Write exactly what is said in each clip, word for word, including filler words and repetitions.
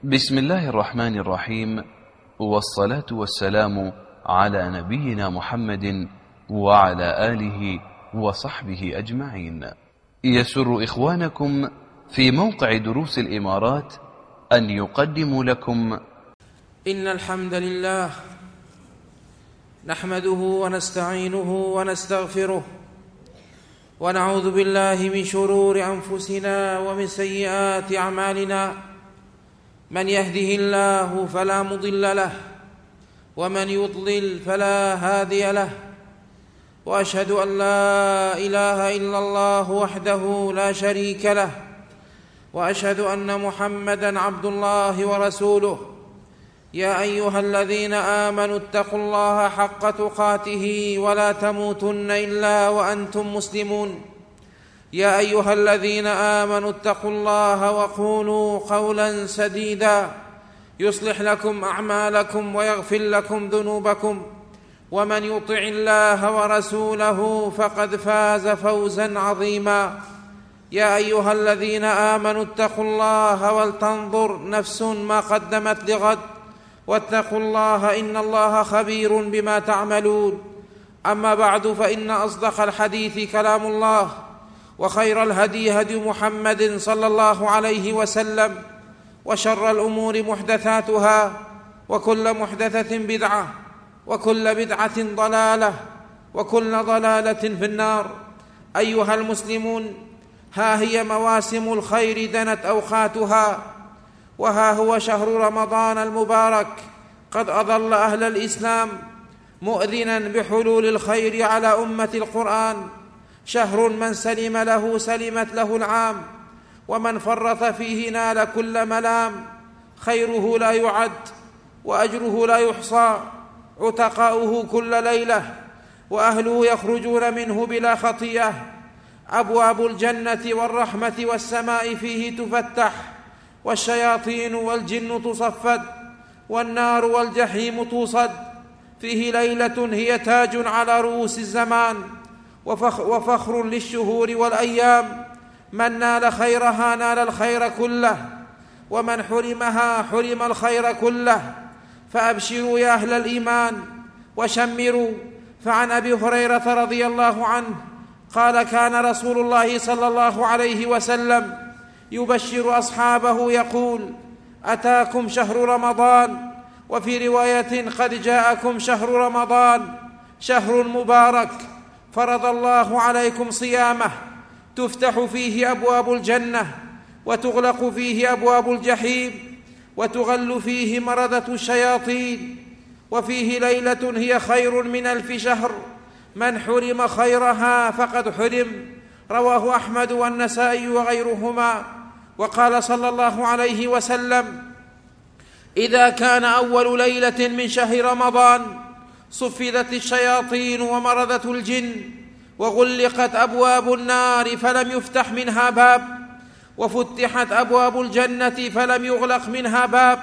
بسم الله الرحمن الرحيم، والصلاة والسلام على نبينا محمد وعلى آله وصحبه أجمعين. يسر إخوانكم في موقع دروس الإمارات أن يقدموا لكم إن الحمد لله نحمده ونستعينه ونستغفره ونعوذ بالله من شرور أنفسنا ومن سيئات أعمالنا. من يهده الله فلا مضل له ومن يضلل فلا هادي له، وأشهد أن لا إله إلا الله وحده لا شريك له، وأشهد أن محمدًا عبد الله ورسوله. يا أيها الذين آمنوا اتقوا الله حق تقاته ولا تموتن إلا وأنتم مسلمون. يا أيها الذين آمنوا اتقوا الله وقولوا قولا سديدا يصلح لكم أعمالكم ويغفر لكم ذنوبكم، ومن يطع الله ورسوله فقد فاز فوزا عظيما. يا أيها الذين آمنوا اتقوا الله ولتنظر نفس ما قدمت لغد، واتقوا الله إن الله خبير بما تعملون. أما بعد، فإن أصدق الحديث كلام الله، وخير الهدي هدي محمد صلى الله عليه وسلم، وشر الأمور محدثاتها، وكل محدثة بدعة، وكل بدعة ضلالة، وكل ضلالة في النار. أيها المسلمون، ها هي مواسم الخير دنت أوقاتها، وها هو شهر رمضان المبارك قد أظل أهل الإسلام مؤذنا بحلول الخير على أمة القرآن. شهر من سلم له سلمت له العام، ومن فرط فيه نال كل ملام. خيره لا يعد وأجره لا يحصى، عتقاؤه كل ليلة وأهله يخرجون منه بلا خطيئة. أبواب الجنة والرحمة والسماء فيه تفتح، والشياطين والجن تصفد، والنار والجحيم توصد. فيه ليلة هي تاج على رؤوس الزمان، وفخر للشهور والأيام. من نال خيرها نال الخير كله، ومن حرمها حرم الخير كله. فأبشروا يا أهل الإيمان وشمروا. فعن أبي هريرة رضي الله عنه قال: كان رسول الله صلى الله عليه وسلم يبشر أصحابه يقول: أتاكم شهر رمضان. وفي رواية: قد جاءكم شهر رمضان، شهر مبارك فرض الله عليكم صيامه، تفتح فيه أبواب الجنة، وتغلق فيه أبواب الجحيم، وتغل فيه مردة الشياطين. وفيه ليلة هي خير من ألف شهر، من حرم خيرها فقد حرم. رواه أحمد والنسائي وغيرهما. وقال صلى الله عليه وسلم: إذا كان أول ليلة من شهر رمضان صفدت الشياطين ومرضت الجن، وغلقت أبواب النار فلم يفتح منها باب، وفتحت أبواب الجنة فلم يغلق منها باب.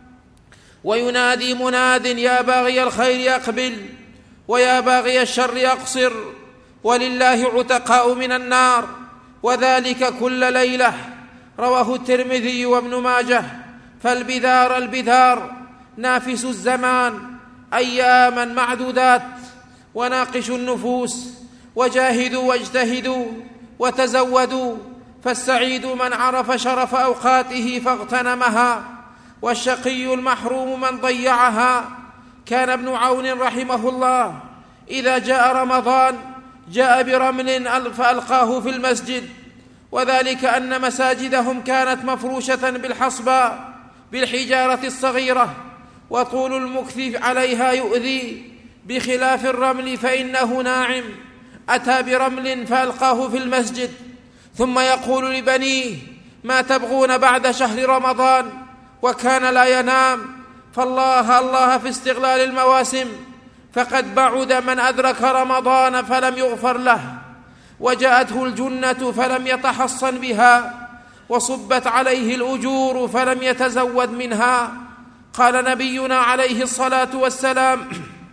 وينادي مناد: يا باغي الخير أقبل، ويا باغي الشر أقصر. ولله عتقاء من النار، وذلك كل ليلة. رواه الترمذي وابن ماجه. فالبذار البذار نافس الزمان، أياما معدودات. وناقشوا النفوس، وجاهدوا واجتهدوا وتزودوا. فالسعيد من عرف شرف أوقاته فاغتنمها، والشقي المحروم من ضيعها. كان ابن عون رحمه الله إذا جاء رمضان جاء برمل فألقاه في المسجد، وذلك أن مساجدهم كانت مفروشة بالحصباء بالحجارة الصغيرة، وطول المكث عليها يؤذي، بخلاف الرمل فإنه ناعم. أتى برمل فألقاه في المسجد، ثم يقول لبنيه: ما تبغون بعد شهر رمضان؟ وكان لا ينام. فالله الله في استغلال المواسم، فقد بعد من أدرك رمضان فلم يغفر له، وجاءته الجنة فلم يتحصن بها، وصبت عليه الأجور فلم يتزود منها. قال نبينا عليه الصلاة والسلام: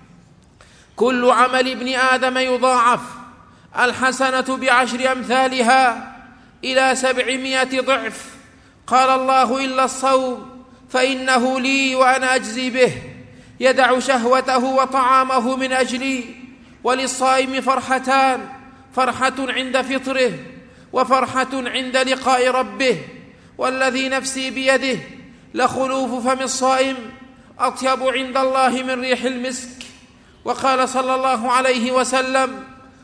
كل عمل ابن آدم يضاعف، الحسنة بعشر أمثالها إلى سبعمائة ضعف. قال الله: إلا الصوم فإنه لي وأنا أجزي به، يدع شهوته وطعامه من أجلي. وللصائم فرحتان: فرحة عند فطره وفرحة عند لقاء ربه. والذي نفسي بيده لخلوف فم الصائم أطيب عند الله من ريح المسك. وقال صلى الله عليه وسلم: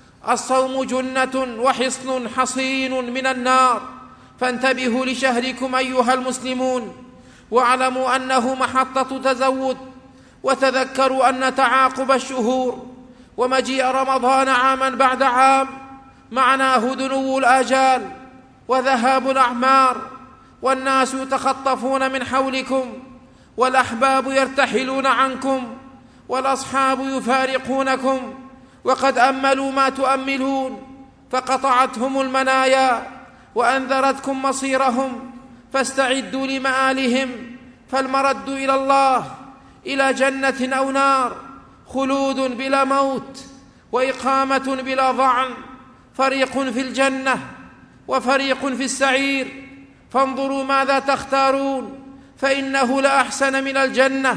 الصوم جنة وحصن حصين من النار. فانتبهوا لشهركم أيها المسلمون، واعلموا أنه محطة تزود، وتذكروا أن تعاقب الشهور ومجيء رمضان عاما بعد عام معناه دنو الآجال وذهاب الأعمار، والناس يتخطفون من حولكم، والأحباب يرتحلون عنكم، والأصحاب يفارقونكم، وقد أملوا ما تؤملون، فقطعتهم المنايا وأنذرتكم مصيرهم، فاستعدوا لمآلهم، فالمرد إلى الله، إلى جنة أو نار، خلود بلا موت، وإقامة بلا ضعن، فريق في الجنة وفريق في السعير، فانظروا ماذا تختارون، فإنه لا أحسن من الجنة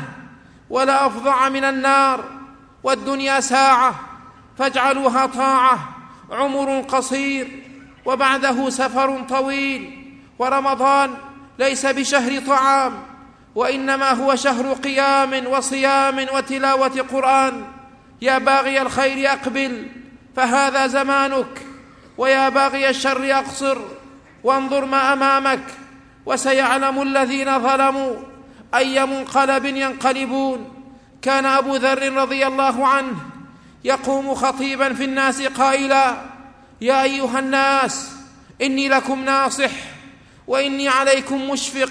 ولا أفظع من النار. والدنيا ساعة فاجعلوها طاعة، عمر قصير وبعده سفر طويل. ورمضان ليس بشهر طعام، وإنما هو شهر قيام وصيام وتلاوة قرآن. يا باغي الخير أقبل فهذا زمانك، ويا باغي الشر أقصر وانظر ما أمامك، وسيعلم الذين ظلموا أي منقلب ينقلبون. كان أبو ذر رضي الله عنه يقوم خطيبا في الناس قائلا: يا أيها الناس، إني لكم ناصح وإني عليكم مشفق،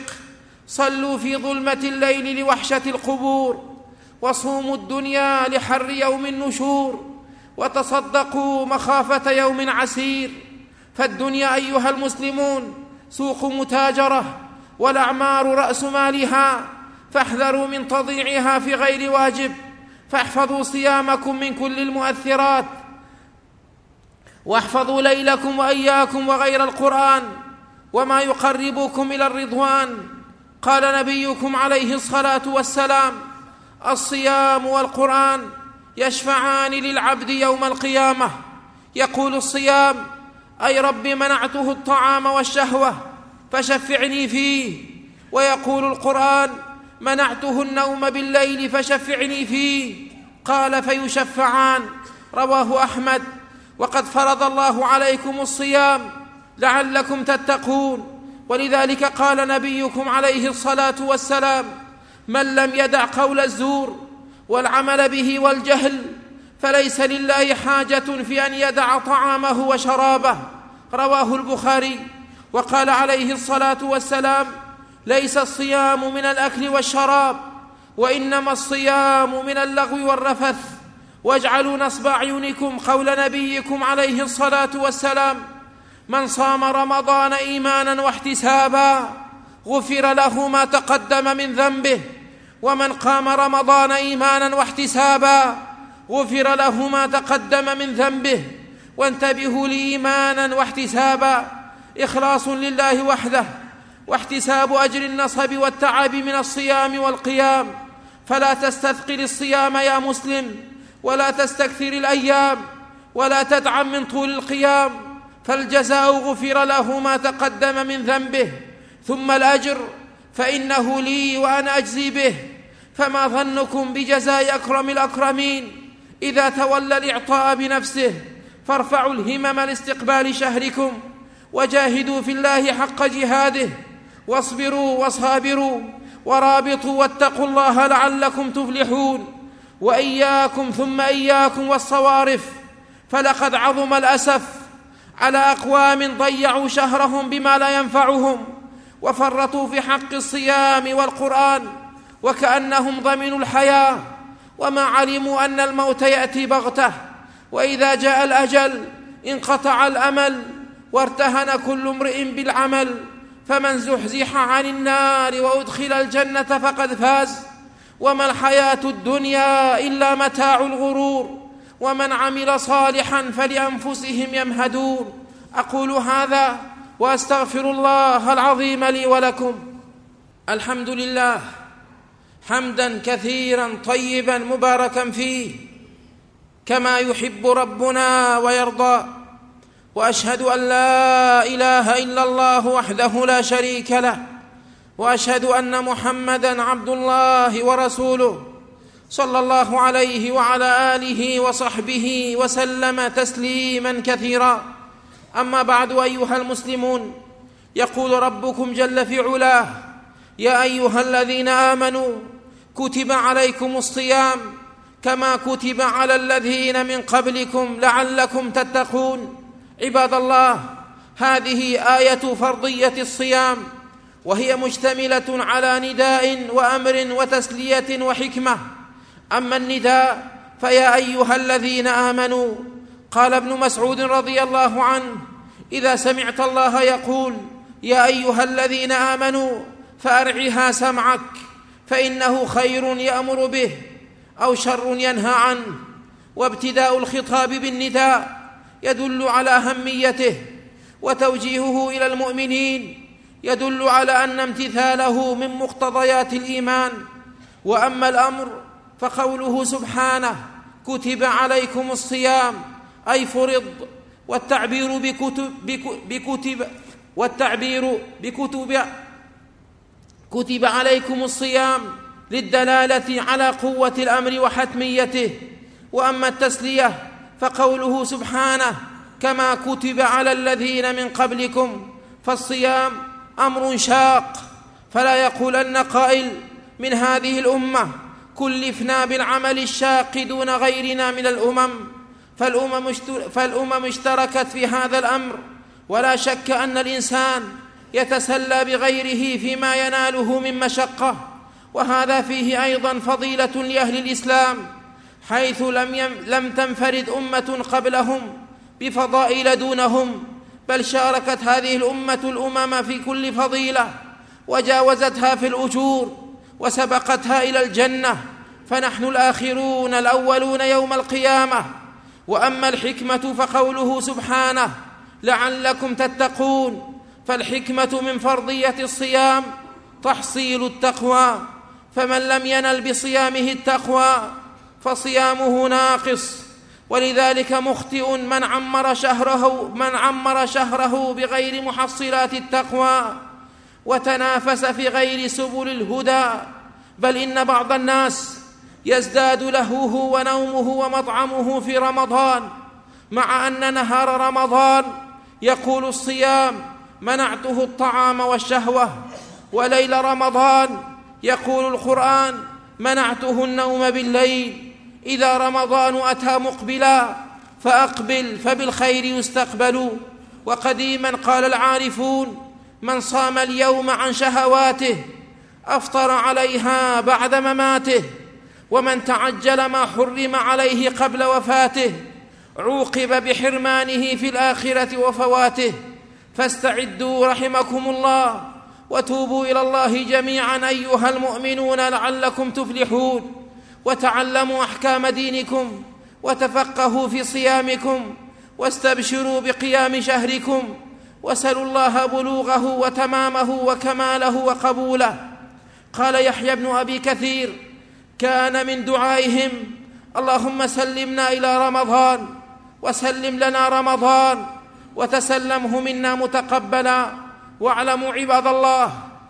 صلوا في ظلمة الليل لوحشة القبور، وصوموا الدنيا لحر يوم النشور، وتصدقوا مخافة يوم عسير. فالدنيا أيها المسلمون سوق متاجرة، والأعمار رأس مالها، فاحذروا من تضييعها في غير واجب، فاحفظوا صيامكم من كل المؤثرات، واحفظوا ليلكم وأياكم وغير القرآن وما يقربكم إلى الرضوان. قال نبيكم عليه الصلاة والسلام: الصيام والقرآن يشفعان للعبد يوم القيامة. يقول الصيام: أي رب منعته الطعام والشهوة فشفعني فيه. ويقول القرآن: منعته النوم بالليل فشفعني فيه. قال: فيشفعان. رواه أحمد. وقد فرض الله عليكم الصيام لعلكم تتقون، ولذلك قال نبيكم عليه الصلاة والسلام: من لم يدع قول الزور والعمل به والجهل فليس لله حاجة في أن يدع طعامه وشرابه. رواه البخاري. وقال عليه الصلاة والسلام: ليس الصيام من الأكل والشراب، وإنما الصيام من اللغو والرفث. واجعلوا نصب أعينكم قول نبيكم عليه الصلاة والسلام: من صام رمضان إيمانا واحتسابا غفر له ما تقدم من ذنبه، ومن قام رمضان إيمانا واحتسابا غفر له ما تقدم من ذنبه. وانتبهوا لإيمانا واحتسابا، إخلاص لله وحده، واحتساب أجر النصب والتعب من الصيام والقيام. فلا تستثقل الصيام يا مسلم، ولا تستكثر الأيام، ولا تدعم من طول القيام، فالجزاء غفر له ما تقدم من ذنبه. ثم الأجر فإنه لي وأنا أجزي به. فما ظنكم بجزاء أكرم الأكرمين إذا تولى الإعطاء بنفسه؟ فارفعوا الهمم لاستقبال شهركم، وجاهدوا في الله حق جهاده، واصبروا وصابروا ورابطوا واتقوا الله لعلكم تفلحون. وإياكم ثم إياكم والصوارف، فلقد عظم الأسف على أقوام ضيعوا شهرهم بما لا ينفعهم، وفرطوا في حق الصيام والقرآن، وكأنهم ضمنوا الحياة وما علموا أن الموت يأتي بغتة، وإذا جاء الأجل انقطع الأمل، وارتهن كل امرئ بالعمل. فمن زحزح عن النار وأدخل الجنة فقد فاز، وما الحياة الدنيا إلا متاع الغرور، ومن عمل صالحا فلأنفسهم يمهدون. أقول هذا وأستغفر الله العظيم لي ولكم. الحمد لله حمدا كثيرا طيبا مباركا فيه كما يحب ربنا ويرضى، وأشهد أن لا إله إلا الله وحده لا شريك له، وأشهد أن محمدًا عبد الله ورسوله صلى الله عليه وعلى آله وصحبه وسلم تسليمًا كثيرا. أما بعد، أيها المسلمون، يقول ربكم جل في علاه: يا أيها الذين آمنوا كتب عليكم الصيام كما كتب على الذين من قبلكم لعلكم تتقون. عباد الله، هذه آية فرضية الصيام، وهي مشتملة على نداء وأمر وتسلية وحكمة. أما النداء فيا أيها الذين آمنوا، قال ابن مسعود رضي الله عنه: إذا سمعت الله يقول يا أيها الذين آمنوا فأرعها سمعك، فإنه خير يأمر به أو شر ينهى عنه. وابتداء الخطاب بالنداء يدل على أهميته، وتوجيهه إلى المؤمنين يدل على أن امتثاله من مقتضيات الإيمان. وأما الأمر فقوله سبحانه: كتب عليكم الصيام، أي فرض، والتعبير بكتب, بكتب والتعبير بكتب كتب عليكم الصيام للدلالة على قوة الأمر وحتميته. وأما التسلية فقوله سبحانه: كما كتب على الذين من قبلكم، فالصيام أمر شاق، فلا يقولن قائل من هذه الأمة كلفنا بالعمل الشاق دون غيرنا من الأمم، فالأمم, فالأمم اشتركت في هذا الأمر، ولا شك أن الإنسان يتسلى بغيره فيما يناله من مشقة. وهذا فيه أيضا فضيلة لأهل الإسلام، حيث لم, يم لم تنفرد أمة قبلهم بفضائل دونهم، بل شاركت هذه الأمة الأمم في كل فضيلة، وجاوزتها في الأجور، وسبقتها إلى الجنة، فنحن الآخرون الأولون يوم القيامة. وأما الحكمة فقوله سبحانه: لعلكم تتقون، فالحكمة من فرضية الصيام تحصيل التقوى، فمن لم ينل بصيامه التقوى فصيامه ناقص. ولذلك مخطئ من عمر شهره, من عمر شهره بغير محصلات التقوى وتنافس في غير سبل الهدى، بل إن بعض الناس يزداد لهوه ونومه ومطعمه في رمضان، مع أن نهار رمضان يقول الصيام منعته الطعام والشهوة، وليل رمضان يقول القرآن منعته النوم بالليل. إذا رمضان أتى مقبلا فأقبل فبالخير يستقبل. وقديما قال العارفون: من صام اليوم عن شهواته أفطر عليها بعد مماته، ومن تعجل ما حرم عليه قبل وفاته عوقب بحرمانه في الآخرة وفواته. فاستعدوا رحمكم الله وتوبوا إلى الله جميعا أيها المؤمنون لعلكم تفلحون، وتعلموا أحكام دينكم، وتفقهوا في صيامكم، واستبشروا بقيام شهركم، وسلوا الله بلوغه وتمامه وكماله وقبوله. قال يحيى بن أبي كثير: كان من دعائهم اللهم سلمنا إلى رمضان، وسلم لنا رمضان، وتسلمه منا متقبلا. واعلموا عباد الله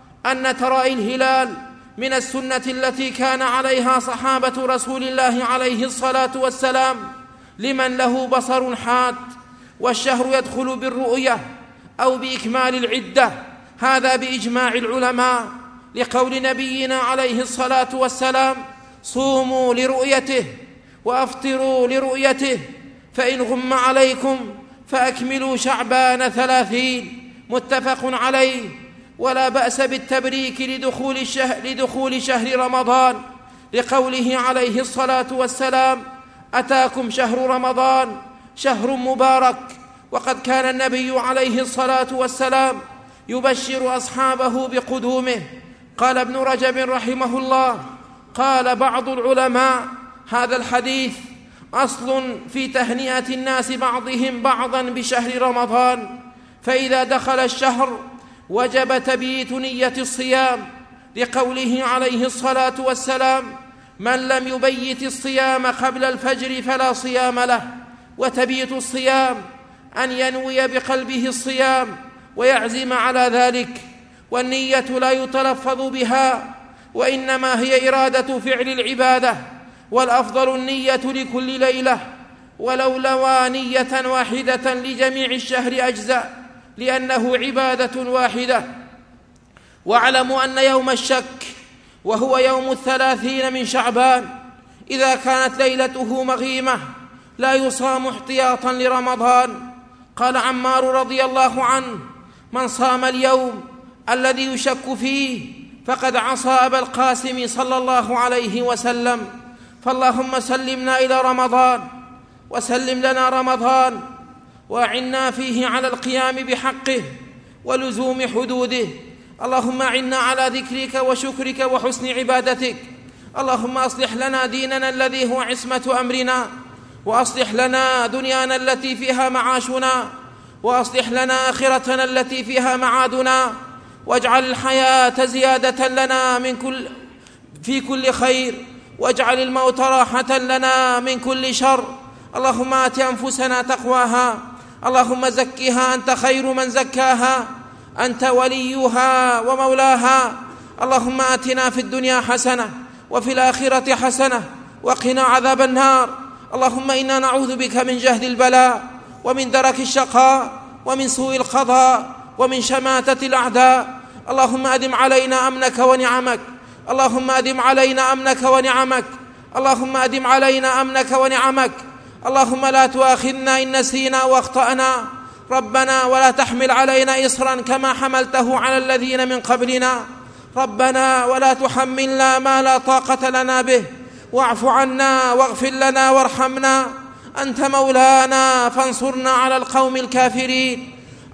أن ترائي الهلال من السنة التي كان عليها صحابة رسول الله عليه الصلاة والسلام لمن له بصر حاد، والشهر يدخل بالرؤية أو بإكمال العدة، هذا بإجماع العلماء، لقول نبينا عليه الصلاة والسلام: صوموا لرؤيته وأفطروا لرؤيته، فإن غم عليكم فأكملوا شعبان ثلاثين. متفق عليه. ولا بأس بالتبريك لدخول الشهر, لدخول شهر رمضان، لقوله عليه الصلاة والسلام: أتاكم شهر رمضان شهر مبارك. وقد كان النبي عليه الصلاة والسلام يبشر أصحابه بقدومه. قال ابن رجب رحمه الله: قال بعض العلماء: هذا الحديث أصل في تهنئة الناس بعضهم بعضا بشهر رمضان، فإذا دخل الشهر وجب تبييت نية الصيام، لقوله عليه الصلاة والسلام: من لم يبيت الصيام قبل الفجر فلا صيام له. وتبيت الصيام أن ينوي بقلبه الصيام ويعزم على ذلك، والنية لا يتلفظ بها، وإنما هي إرادة فعل العبادة، والأفضل النية لكل ليلة، ولو لوى نية واحدة لجميع الشهر أجزاء، لأنه عبادة واحدة. واعلموا أن يوم الشك وهو يوم الثلاثين من شعبان إذا كانت ليلته مغيمة لا يصام احتياطا لرمضان. قال عمار رضي الله عنه: من صام اليوم الذي يشك فيه فقد عصى أبا القاسم صلى الله عليه وسلم. فاللهم سلمنا إلى رمضان وسلم لنا رمضان، وأعنا فيه على القيام بحقه ولزوم حدوده. اللهم أعنا على ذكرك وشكرك وحسن عبادتك. اللهم أصلح لنا ديننا الذي هو عصمة أمرنا، وأصلح لنا دنيانا التي فيها معاشنا، وأصلح لنا آخرتنا التي فيها معادنا، واجعل الحياة زيادة لنا من كل في كل خير، واجعل الموت راحة لنا من كل شر. اللهم آت أنفسنا تقواها، اللهم زكها أنت خير من زكاها، أنت وليها ومولاها. اللهم آتنا في الدنيا حسنة وفي الآخرة حسنة وقنا عذاب النار. اللهم إنا نعوذ بك من جهد البلاء ومن درك الشقاء ومن سوء القضاء ومن شماتة الأعداء. اللهم أدم علينا أمنك ونعمك، اللهم أدم علينا أمنك ونعمك، اللهم أدم علينا أمنك ونعمك. اللهم لا تؤاخذنا إن نسينا واخطأنا، ربنا ولا تحمل علينا إصرا كما حملته على الذين من قبلنا، ربنا ولا تحملنا ما لا طاقة لنا به، واعف عنا واغفر لنا وارحمنا، أنت مولانا فانصرنا على القوم الكافرين.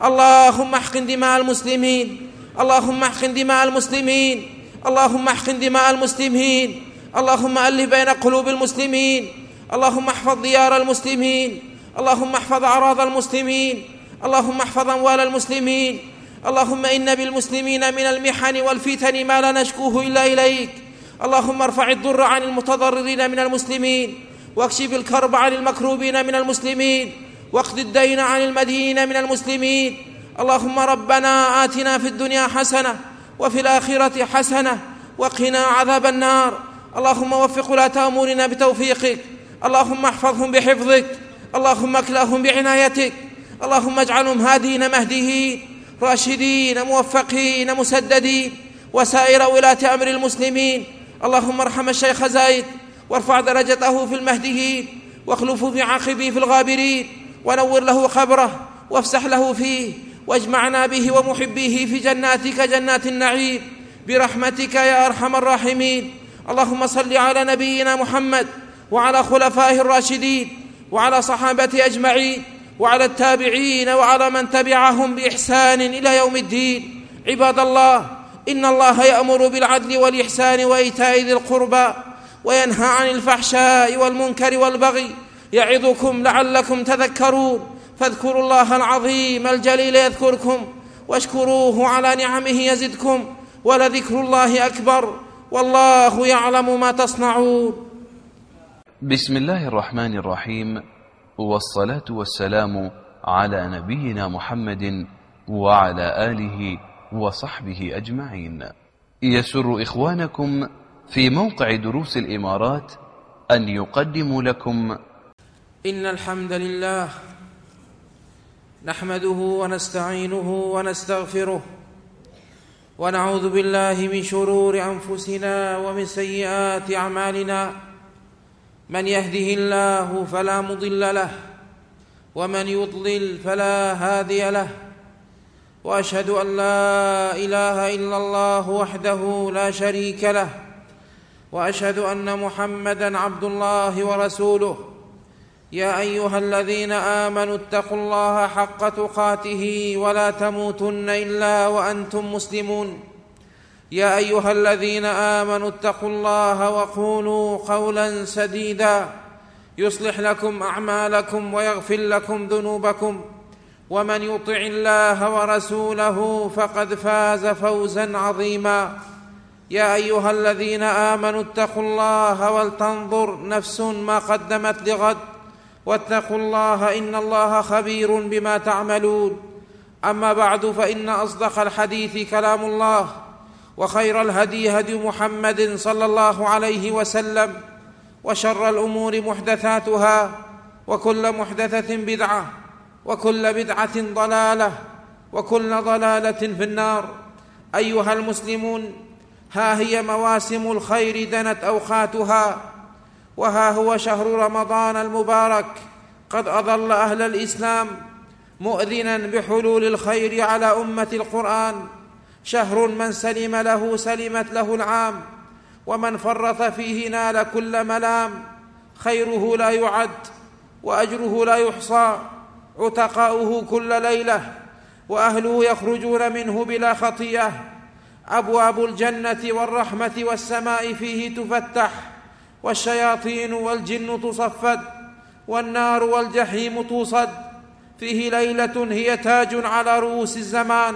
اللهم احقن دماء المسلمين، اللهم احقن دماء المسلمين، اللهم احقن دماء المسلمين، اللهم ألف بين قلوب المسلمين، اللهم احفظ ديار المسلمين، اللهم احفظ أعراض المسلمين، اللهم احفظ أموال المسلمين. اللهم إن بالمسلمين من المحن والفتن ما لا نشكوه إلا إليك. اللهم ارفع الضر عن المتضررين من المسلمين، واكشف الكرب عن المكروبين من المسلمين، واقض الدين عن المدينين من المسلمين. اللهم ربنا آتنا في الدنيا حسنة وفي الآخرة حسنة وقنا عذاب النار. اللهم وفق ولاة أمورنا بتوفيقك، اللهم احفظهم بحفظك، اللهم اكلأهم بعنايتك، اللهم اجعلهم هادين مهديين راشدين موفقين مسددين، وسائر ولاة أمر المسلمين. اللهم ارحم الشيخ زايد وارفع درجته في المهديين، واخلفه في عقبه في الغابرين، ونور له قبره وافسح له فيه، واجمعنا به ومحبيه في جناتك جنات النعيم برحمتك يا أرحم الراحمين. اللهم صل على نبينا محمد وعلى خلفائه الراشدين وعلى صحابته أجمعين وعلى التابعين وعلى من تبعهم بإحسان إلى يوم الدين. عباد الله، إن الله يأمر بالعدل والإحسان وإيتاء ذي القربى وينهى عن الفحشاء والمنكر والبغي، يعظكم لعلكم تذكرون. فاذكروا الله العظيم الجليل يذكركم، واشكروه على نعمه يزدكم، ولذكر الله أكبر، والله يعلم ما تصنعون. بسم الله الرحمن الرحيم، والصلاة والسلام على نبينا محمد وعلى آله وصحبه أجمعين. يسر إخوانكم في موقع دروس الإمارات أن يقدموا لكم إن الحمد لله نحمده ونستعينه ونستغفره، ونعوذ بالله من شرور أنفسنا ومن سيئات أعمالنا. من يهده الله فلا مضل له، ومن يضلل فلا هادي له، وأشهد أن لا إله إلا الله وحده لا شريك له، وأشهد أن محمدًا عبد الله ورسوله. يا أيها الذين آمنوا اتقوا الله حق تقاته ولا تموتن إلا وأنتم مسلمون. يا أيها الذين آمنوا اتقوا الله وقولوا قولا سديدا يصلح لكم أعمالكم ويغفر لكم ذنوبكم، ومن يطع الله ورسوله فقد فاز فوزا عظيما. يا أيها الذين آمنوا اتقوا الله ولتنظر نفس ما قدمت لغد واتقوا الله إن الله خبير بما تعملون. أما بعد، فإن أصدق الحديث كلام الله، وخير الهدي هدي محمد صلى الله عليه وسلم، وشر الأمور محدثاتها، وكل محدثة بدعة، وكل بدعة ضلالة، وكل ضلالة في النار. أيها المسلمون، ها هي مواسم الخير دنت أوقاتها، وها هو شهر رمضان المبارك قد أظل أهل الإسلام مؤذنا بحلول الخير على أمة القرآن. شهر من سلم له سلمت له العام، ومن فرط فيه نال كل ملام. خيره لا يعد وأجره لا يحصى، عتقاؤه كل ليلة، وأهله يخرجون منه بلا خطيئة. أبواب الجنة والرحمة والسماء فيه تفتح، والشياطين والجن تصفد، والنار والجحيم توصد. فيه ليلة هي تاج على رؤوس الزمان،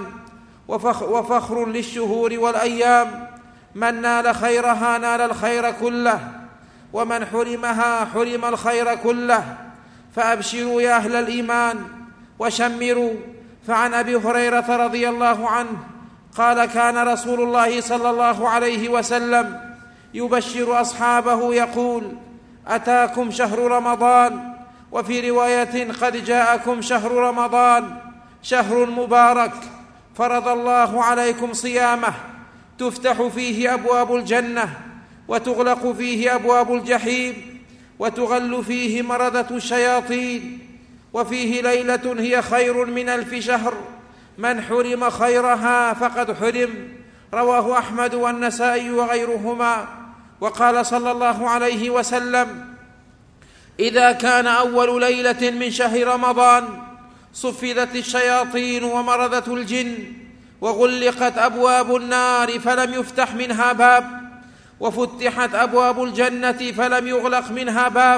وفخر للشهور والأيام. من نال خيرها نال الخير كله، ومن حرمها حرم الخير كله. فأبشروا يا أهل الإيمان وشمروا. فعن أبي هريرة رضي الله عنه قال: كان رسول الله صلى الله عليه وسلم يبشر أصحابه يقول: أتاكم شهر رمضان، وفي رواية: قد جاءكم شهر رمضان، شهر مبارك فرض الله عليكم صيامه، تفتح فيه أبواب الجنة، وتغلق فيه أبواب الجحيم، وتغل فيه مردة الشياطين. وفيه ليلة هي خير من ألف شهر، من حرم خيرها فقد حرم. رواه أحمد والنسائي وغيرهما. وقال صلى الله عليه وسلم: إذا كان أول ليلة من شهر رمضان صفدت الشياطين ومرضت الجن، وغلقت أبواب النار فلم يفتح منها باب، وفتحت أبواب الجنة فلم يغلق منها باب.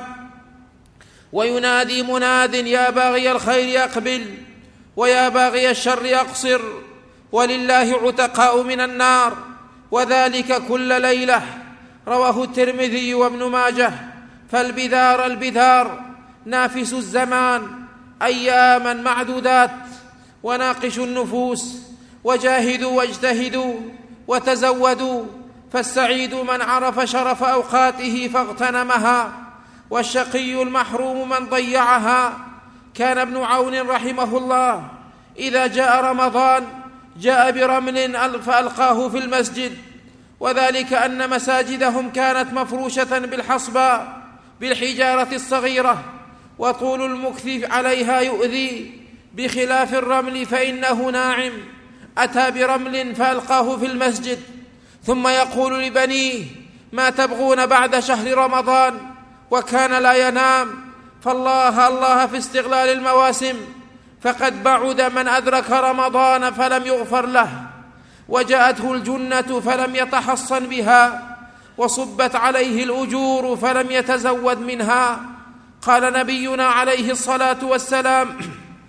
وينادي مناد: يا باغي الخير أقبل، ويا باغي الشر أقصر. ولله عتقاء من النار، وذلك كل ليلة. رواه الترمذي وابن ماجه. فالبذار البذار نافس الزمان، أياما معدودات، وناقشوا النفوس، وجاهدوا واجتهدوا وتزودوا. فالسعيد من عرف شرف أوقاته فاغتنمها، والشقي المحروم من ضيعها. كان ابن عون رحمه الله إذا جاء رمضان جاء برمل فألقاه في المسجد، وذلك أن مساجدهم كانت مفروشة بالحصباء بالحجارة الصغيرة، وطول المكث عليها يؤذي، بخلاف الرمل فإنه ناعم. أتى برمل فألقاه في المسجد، ثم يقول لبنيه: ما تبغون بعد شهر رمضان؟ وكان لا ينام. فالله الله في استغلال المواسم، فقد بعد من أدرك رمضان فلم يغفر له، وجاءته الجنة فلم يتحصن بها، وصبت عليه الأجور فلم يتزود منها. قال نبينا عليه الصلاة والسلام: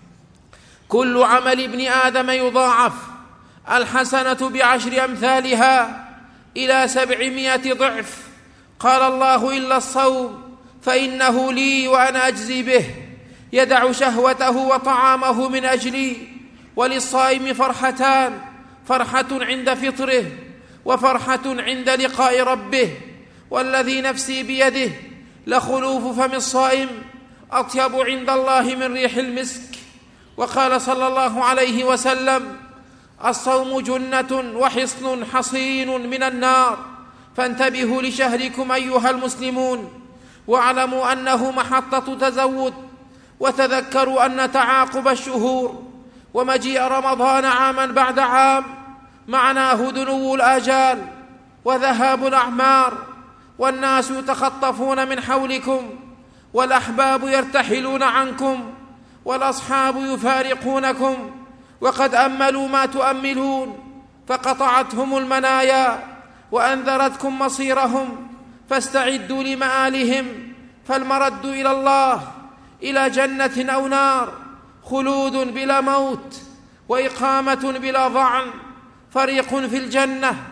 كل عمل ابن آدم يضاعف، الحسنة بعشر أمثالها إلى سبعمائة ضعف. قال الله: إلا الصوم فإنه لي وأنا أجزي به، يدع شهوته وطعامه من أجلي. وللصائم فرحتان: فرحة عند فطره، وفرحة عند لقاء ربه. والذي نفسي بيده لخلوف فم الصائم أطيب عند الله من ريح المسك. وقال صلى الله عليه وسلم: الصوم جنة وحصن حصين من النار. فانتبهوا لشهركم أيها المسلمون، واعلموا أنه محطة تزود. وتذكروا أن تعاقب الشهور ومجيء رمضان عاما بعد عام معناه دنو الآجال وذهاب الأعمار، والناس يتخطفون من حولكم، والأحباب يرتحلون عنكم، والأصحاب يفارقونكم، وقد أملوا ما تؤملون، فقطعتهم المنايا وأنذرتكم مصيرهم. فاستعدوا لمآلهم، فالمرد إلى الله، إلى جنة أو نار، خلود بلا موت، وإقامة بلا ضعن. فريق في الجنة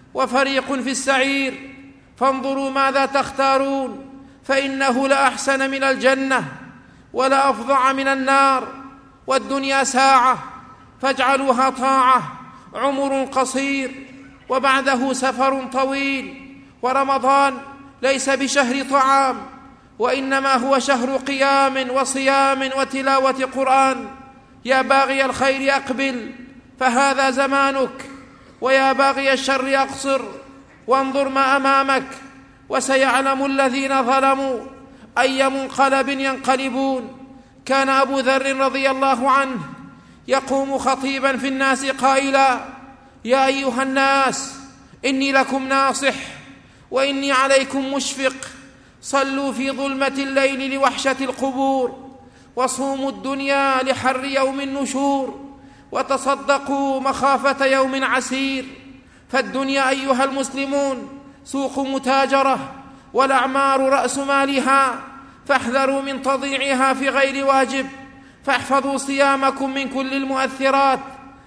وفريق في السعير، فانظروا ماذا تختارون، فإنه لأحسن من الجنة ولأفظع من النار. والدنيا ساعة فاجعلوها طاعة، عمر قصير وبعده سفر طويل. ورمضان ليس بشهر طعام، وإنما هو شهر قيام وصيام وتلاوة قرآن. يا باغي الخير أقبل فهذا زمانك، ويا باغي الشر أقصر وانظر ما أمامك. وسيعلم الذين ظلموا أي منقلب ينقلبون. كان أبو ذر رضي الله عنه يقوم خطيبا في الناس قائلا: يا أيها الناس، إني لكم ناصح وإني عليكم مشفق. صلوا في ظلمة الليل لوحشة القبور، وصوموا الدنيا لحر يوم النشور، وتصدقوا مخافة يوم عسير. فالدنيا أيها المسلمون سوق متاجرة، والأعمار رأس مالها، فاحذروا من تضييعها في غير واجب. فاحفظوا صيامكم من كل المؤثرات،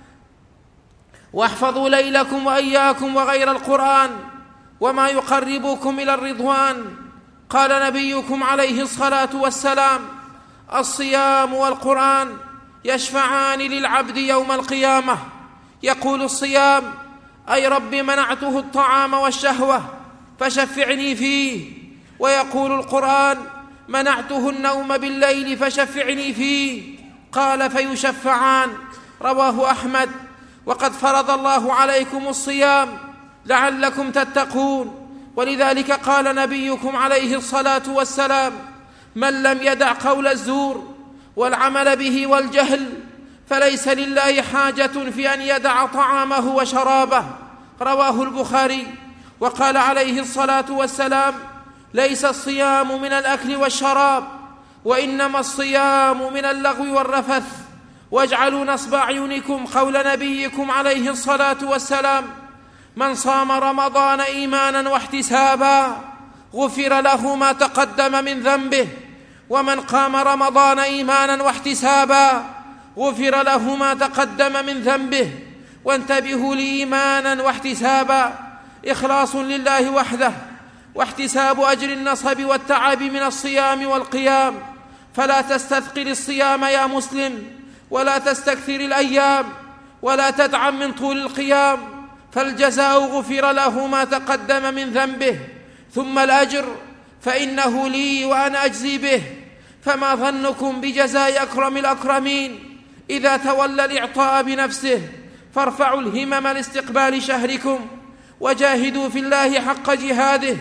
واحفظوا ليلكم وأياكم وغير القرآن وما يقربكم إلى الرضوان. قال نبيكم عليه الصلاة والسلام: الصيام والقرآن يشفعان للعبد يوم القيامة. يقول الصيام: أي رب منعته الطعام والشهوة فشفعني فيه. ويقول القرآن: منعته النوم بالليل فشفعني فيه. قال: فيشفعان. رواه أحمد. وقد فرض الله عليكم الصيام لعلكم تتقون، ولذلك قال نبيكم عليه الصلاة والسلام: من لم يدع قول الزور والعمل به والجهل فليس لله حاجة في أن يدع طعامه وشرابه. رواه البخاري. وقال عليه الصلاة والسلام: ليس الصيام من الأكل والشراب، وإنما الصيام من اللغو والرفث. واجعلوا نصب أعينكم قول نبيكم عليه الصلاة والسلام: من صام رمضان إيمانا واحتسابا غفر له ما تقدم من ذنبه، ومن قام رمضان إيمانا واحتسابا غفر له ما تقدم من ذنبه. وانتبهوا لإيمانا واحتسابا، إخلاص لله وحده، واحتساب أجر النصب والتعب من الصيام والقيام. فلا تستثقل الصيام يا مسلم، ولا تستكثر الأيام، ولا تدعم من طول القيام، فالجزاء غفر له ما تقدم من ذنبه. ثم الأجر فإنه لي وأنا أجزي به. فما ظنكم بجزاء أكرم الأكرمين إذا تولى الإعطاء بنفسه؟ فارفعوا الهمم لاستقبال شهركم، وجاهدوا في الله حق جهاده،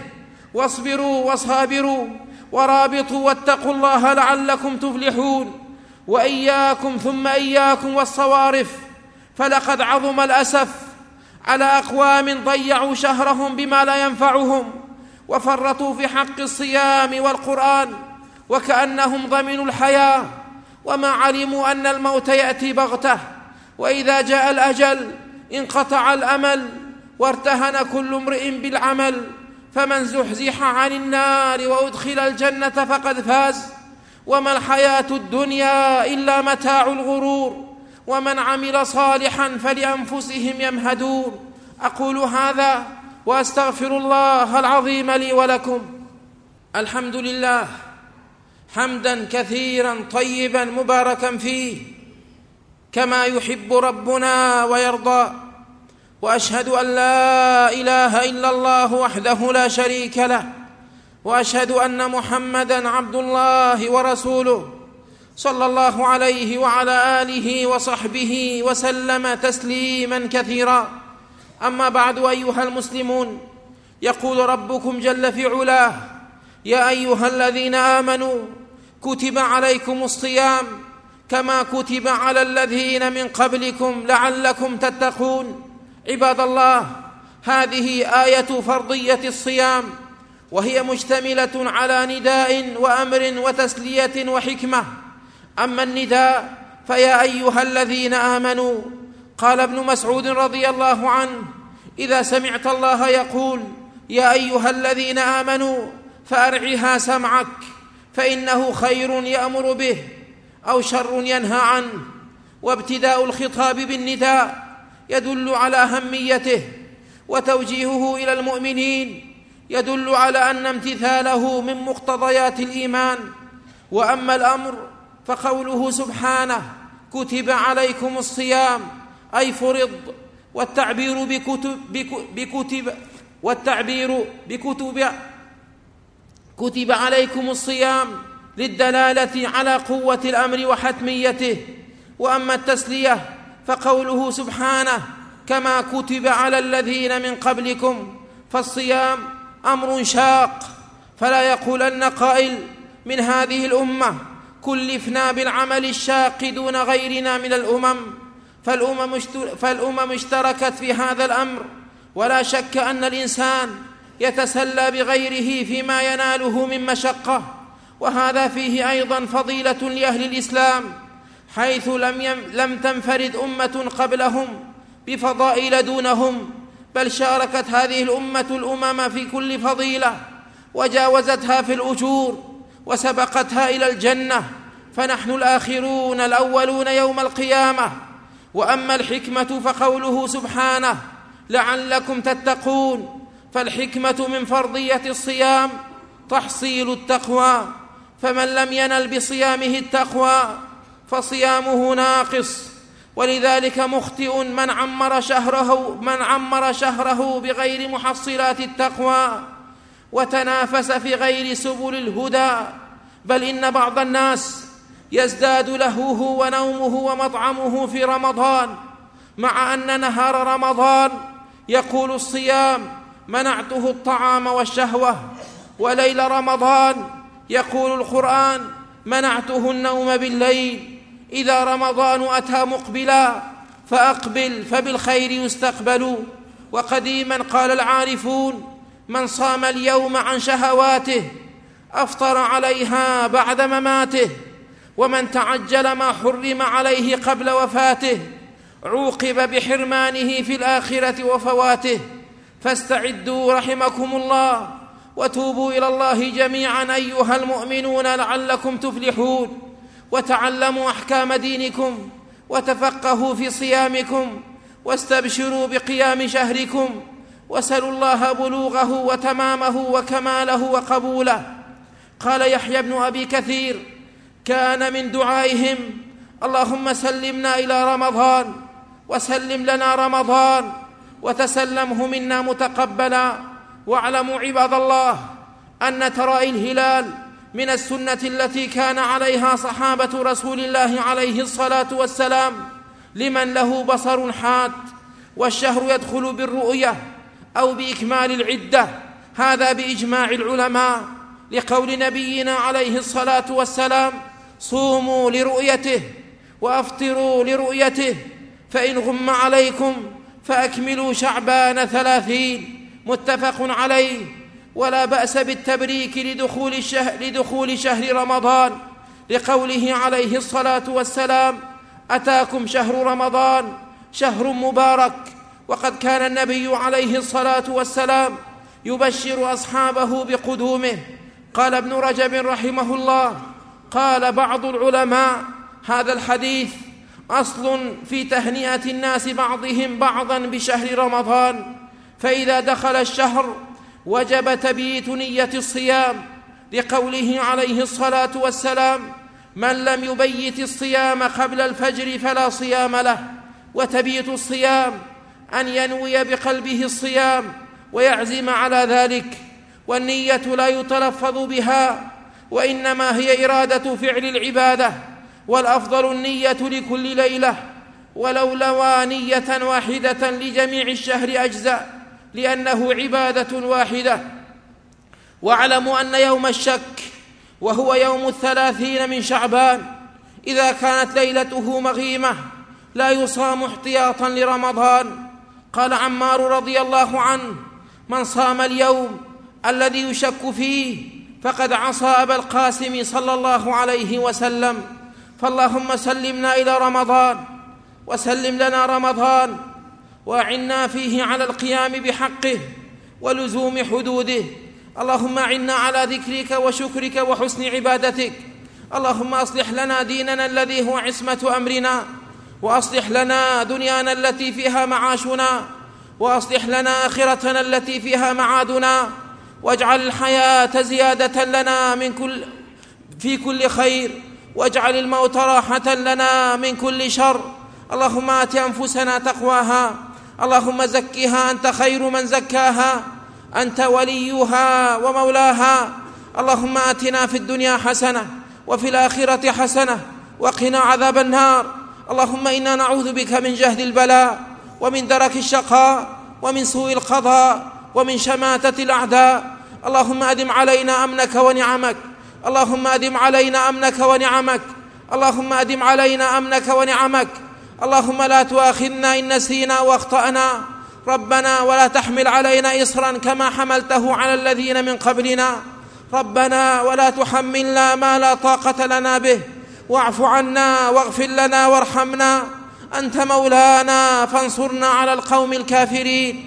واصبروا وصابروا ورابطوا واتقوا الله لعلكم تفلحون. وإياكم ثم إياكم والصوارف، فلقد عظم الأسف على أقوام ضيعوا شهرهم بما لا ينفعهم، وفرطوا في حق الصيام والقرآن، وكأنهم ضمنوا الحياة وما علموا أن الموت يأتي بغتة، وإذا جاء الأجل انقطع الأمل، وارتهن كل امرئ بالعمل. فمن زحزح عن النار وأدخل الجنة فقد فاز، وما الحياة الدنيا إلا متاع الغرور، ومن عمل صالحا فلأنفسهم يمهدون. أقول هذا وأستغفر الله العظيم لي ولكم. الحمد لله حمدا كثيرا طيبا مباركا فيه كما يحب ربنا ويرضى. وأشهد أن لا إله إلا الله وحده لا شريك له، وأشهد أن محمدا عبد الله ورسوله، صلى الله عليه وعلى آله وصحبه وسلم تسليما كثيرا. أما بعد أيها المسلمون، يقول ربكم جل في علاه: يا أيها الذين آمنوا كتب عليكم الصيام كما كتب على الذين من قبلكم لعلكم تتقون. عباد الله، هذه آية فرضية الصيام، وهي مشتملة على نداء وأمر وتسلية وحكمة. أما النداء فيا أيها الذين آمنوا، قال ابن مسعود رضي الله عنه: إذا سمعت الله يقول يا أيها الذين آمنوا فأرعها سمعك، فإنه خير يأمر به أو شر ينهى عنه. وابتداء الخطاب بالنداء يدل على أهميته وتوجيهه إلى المؤمنين يدل على أن امتثاله من مقتضيات الإيمان. وأما الأمر فقوله سبحانه كتب عليكم الصيام أي فرض، والتعبير بكتب, بكتب والتعبير بكتب كتب عليكم الصيام للدلالة على قوة الأمر وحتميته. وأما التسلية فقوله سبحانه كما كتب على الذين من قبلكم، فالصيام أمر شاق، فلا يقولن قائل من هذه الأمة كلفنا بالعمل الشاق دون غيرنا من الأمم، فالأمم اشتركت في هذا الأمر. ولا شك أن الإنسان يتسلى بغيره فيما يناله من مشقة، وهذا فيه أيضا فضيلة لأهل الإسلام، حيث لم, يم لم تنفرد أمة قبلهم بفضائل دونهم، بل شاركت هذه الأمة الأمم في كل فضيلة، وجاوزتها في الأجور، وسبقتها إلى الجنة، فنحن الآخرون الأولون يوم القيامة. وأما الحكمة فقوله سبحانه لعلكم تتقون، فالحكمة من فرضية الصيام تحصيل التقوى، فمن لم ينل بصيامه التقوى فصيامه ناقص. ولذلك مخطئ من عمر شهره, من عمر شهره بغير محصلات التقوى وتنافس في غير سبل الهدى، بل إن بعض الناس يزداد لهوه ونومه ومطعمه في رمضان، مع أن نهار رمضان يقول الصيام منعته الطعام والشهوة، وليل رمضان يقول القرآن منعته النوم بالليل. إذا رمضان أتى مقبلا فأقبل فبالخير يستقبل. وقديما قال العارفون من صام اليوم عن شهواته أفطر عليها بعد مماته، ومن تعجل ما حرم عليه قبل وفاته عوقب بحرمانه في الآخرة وفواته. فاستعدوا رحمكم الله وتوبوا إلى الله جميعا أيها المؤمنون لعلكم تفلحون، وتعلموا أحكام دينكم، وتفقهوا في صيامكم، واستبشروا بقيام شهركم، وسلوا الله بلوغه وتمامه وكماله وقبوله. قال يحيى بن أبي كثير كان من دعائهم اللهم سلمنا إلى رمضان وسلم لنا رمضان وتسلمه منا متقبلا. واعلموا عباد الله أن ترائي الهلال من السنة التي كان عليها صحابة رسول الله عليه الصلاة والسلام لمن له بصر حاد، والشهر يدخل بالرؤية أو بإكمال العدة، هذا بإجماع العلماء، لقول نبينا عليه الصلاة والسلام صوموا لرؤيته وأفطروا لرؤيته، فإن غم عليكم فأكملوا شعبان ثلاثين، متفق عليه. ولا بأس بالتبريك لدخول الشهر, لدخول شهر رمضان، لقوله عليه الصلاة والسلام أتاكم شهر رمضان شهر مبارك. وقد كان النبي عليه الصلاة والسلام يبشر أصحابه بقدومه. قال ابن رجب رحمه الله قال بعض العلماء هذا الحديث أصل في تهنئة الناس بعضهم بعضا بشهر رمضان، فإذا دخل الشهر وجب تبييت نية الصيام، لقوله عليه الصلاة والسلام من لم يبيت الصيام قبل الفجر فلا صيام له. وتبييت الصيام أن ينوي بقلبه الصيام ويعزم على ذلك، والنية لا يتلفظ بها، وإنما هي إرادة فعل العبادة، والأفضل النية لكل ليلة، ولو لوى نية واحدة لجميع الشهر أجزاء، لأنه عبادة واحدة. واعلموا أن يوم الشك وهو يوم الثلاثين من شعبان إذا كانت ليلته مغيمة لا يصام احتياطا لرمضان. قال عمار رضي الله عنه من صام اليوم الذي يشك فيه فقد عصى أبا القاسم صلى الله عليه وسلم. فاللهم سلمنا إلى رمضان وسلم لنا رمضان، وأعنا فيه على القيام بحقه ولزوم حدوده. اللهم أعنا على ذكرك وشكرك وحسن عبادتك. اللهم أصلح لنا ديننا الذي هو عصمة أمرنا، وأصلح لنا دنيانا التي فيها معاشنا، وأصلح لنا آخرتنا التي فيها معادنا، واجعل الحياة زيادة لنا من كل في كل خير، واجعل الموت راحة لنا من كل شر. اللهم آت أنفسنا تقواها، اللهم زكها أنت خير من زكاها، أنت وليها ومولاها. اللهم آتنا في الدنيا حسنة وفي الآخرة حسنة وقنا عذاب النار. اللهم إنا نعوذ بك من جهد البلاء ومن درك الشقاء ومن سوء القضاء ومن شماتة الأعداء. اللهم أدم علينا أمنك ونعمك، اللهم أدم علينا أمنك ونعمك، اللهم أدم علينا أمنك ونعمك. اللهم لا تؤاخذنا إن نسينا وأخطأنا، ربنا ولا تحمل علينا إصرا كما حملته على الذين من قبلنا، ربنا ولا تحملنا ما لا طاقة لنا به، واعف عنا واغفر لنا وارحمنا، أنت مولانا فانصرنا على القوم الكافرين.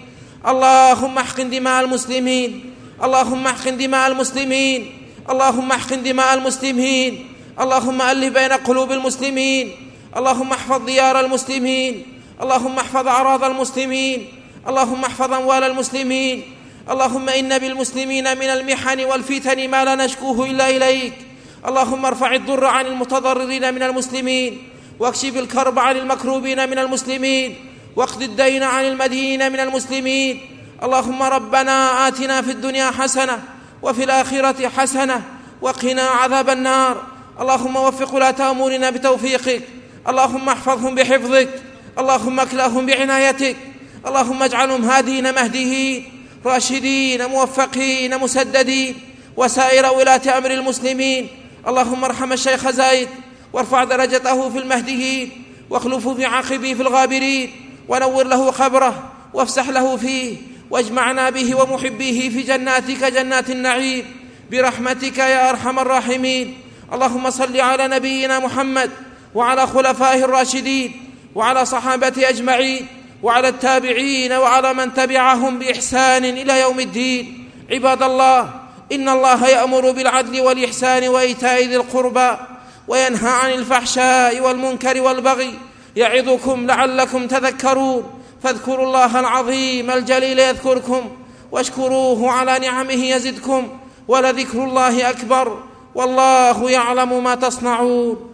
اللهم احقن دماء المسلمين، اللهم احقن دماء المسلمين، اللهم احقن دماء المسلمين، اللهم ألف بين قلوب المسلمين، اللهم احفظ ديار المسلمين، اللهم احفظ أعراض المسلمين، اللهم احفظ أموال المسلمين. اللهم إن بالمسلمين من المحن والفتن ما لا نشكوه إلا إليك. اللهم ارفع الضر عن المتضررين من المسلمين، واكشف الكرب عن المكروبين من المسلمين، واقض الدين عن المدينين من المسلمين. اللهم ربنا آتنا في الدنيا حسنة وفي الآخرة حسنة وقنا عذاب النار. اللهم وفق ولاة أمورنا بتوفيقك، اللهم احفظهم بحفظك، اللهم اكلأهم بعنايتك، اللهم اجعلهم هادين مهديين راشدين موفقين مسددين، وسائر ولاة أمر المسلمين. اللهم ارحم الشيخ زايد وارفع درجته في المهديين، واخلفه في عقبه في الغابرين، ونور له قبره وافسح له فيه، واجمعنا به ومحبيه في جناتك جنات النعيم برحمتك يا أرحم الراحمين. اللهم صل على نبينا محمد وعلى خلفائه الراشدين وعلى صحابته أجمعين وعلى التابعين وعلى من تبعهم بإحسان إلى يوم الدين. عباد الله، إن الله يأمر بالعدل والإحسان وإيتاء ذي القربى وينهى عن الفحشاء والمنكر والبغي، يعظكم لعلكم تذكرون. فاذكروا الله العظيم الجليل يذكركم، واشكروه على نعمه يزدكم، ولذكر الله أكبر، والله يعلم ما تصنعون.